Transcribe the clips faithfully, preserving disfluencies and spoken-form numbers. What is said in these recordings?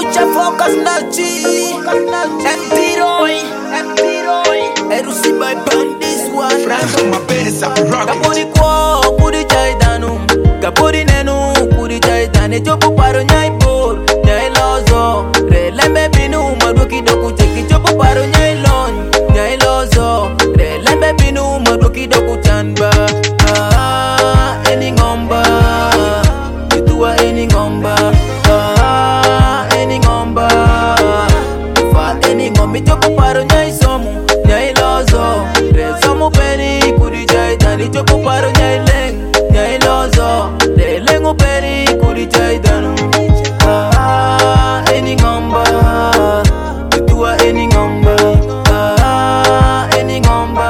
Future focus na G Empiroy Erusi by band this one Franco Mapesa Kapuri kwa kuri chai danu Kapuri nenu kuri chai dane Chopo paro nyai bor Nyai lozo Relembe binu Madoki doku cheki Chopo paro nyai lon Nyai lozo Relembe binu Madoki doku chanba Ah, eni ngomba Itua eni ngomba Ah, eni ngomba Fa eni ngombi Chopo paro nyai somu Nyai lozo Re somu peri kuri chai dani Chopo paro nyai leng Nyai lozo Re lengu peri kuri chai danu Ah, eni ngomba Itua eni ngomba Ah, eni ngomba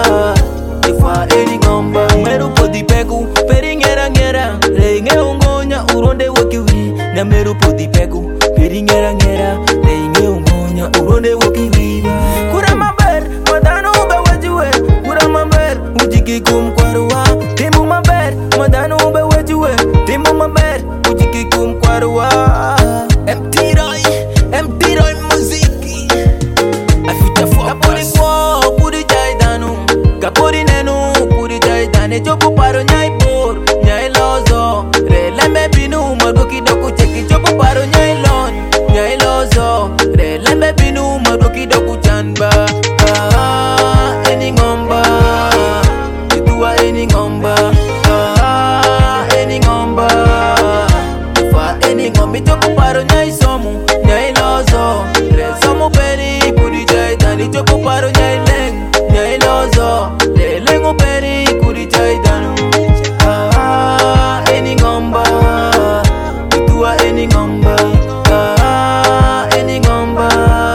Ifa eni ngomba Meru podi peku Peri ngera ngera Re nge ungonya uronde wakiwi Nyameru podi peku Peri ngera ngera Re nge ungonya uronde wakiwi Kura maber Madano ube wajiwe Kura maber Ujiki kumkwarua Timu maber Madano ube wajiwe Timu maber Ujiki kumkwarua Empiroy Empiroy muziki Afuta focus Kapuri kwa Kuri jai danu Kapuri nenu Kuri jai dane Chopo paro nyai bor Nyai lozo Relembe binu Madoki doku cheki Chopo paro nyai lon Nyai lozo Relembe binu Madoki doku chanba Ah, eni ngomba Itua eni ngomba Ah, eni ngomba Ifa eni ngombi Chopo paro nyai somu Nyai lozo Re somu peri Kuri jai dani Chopo paro nyai leng Nyai lozo Re lengu peri Kuri jai danu Ah, eni ngomba Itua eni ngomba Ah, eni ngomba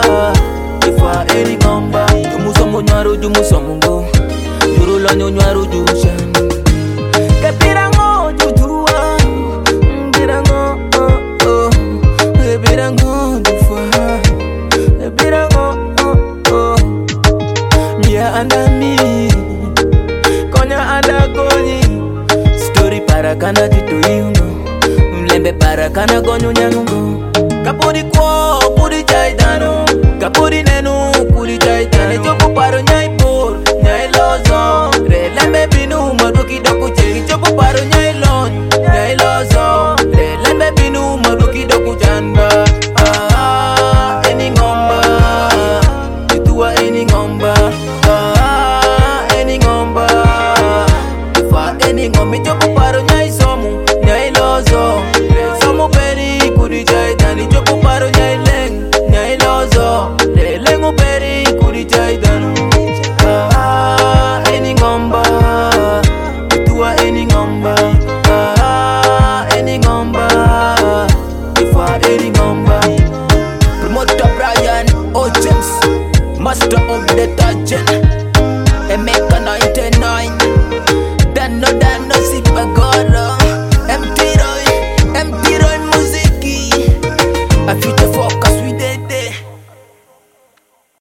Ifa eni ngomba Jumu somu nyaru jumu somu go Juru lanyo nyaru jushan Kepirango jutua Kepirango oh oh Kepirango jufa Kepirango oh oh Mia anda mi Konya anda konyi Story para kana titu yungo Mlembe para kana konyo nyango Kapuri kwa kuri chai dano Kapuri nenu kuri chai dane Chopo paro nyai bor Nyai lozo Relembe binu Madoki doku cheki Chopo paro nyai lon Nyai lozo Relembe binu Madoki doku chanba Ah, eni ngomba Itua eni ngomba Ah, eni ngomba Ifa eni ngombi Chopo paro nyai somu Nyai lozo Re somu peri kuri chai dani Chopo paro nyai leng Nyai lozo Re lengu peri kuri chai danu Ah, eni ngomba Itua eni ngomba Ah, eni ngomba Ifa eni ngomba Promoter Brian O. James Master of Detergent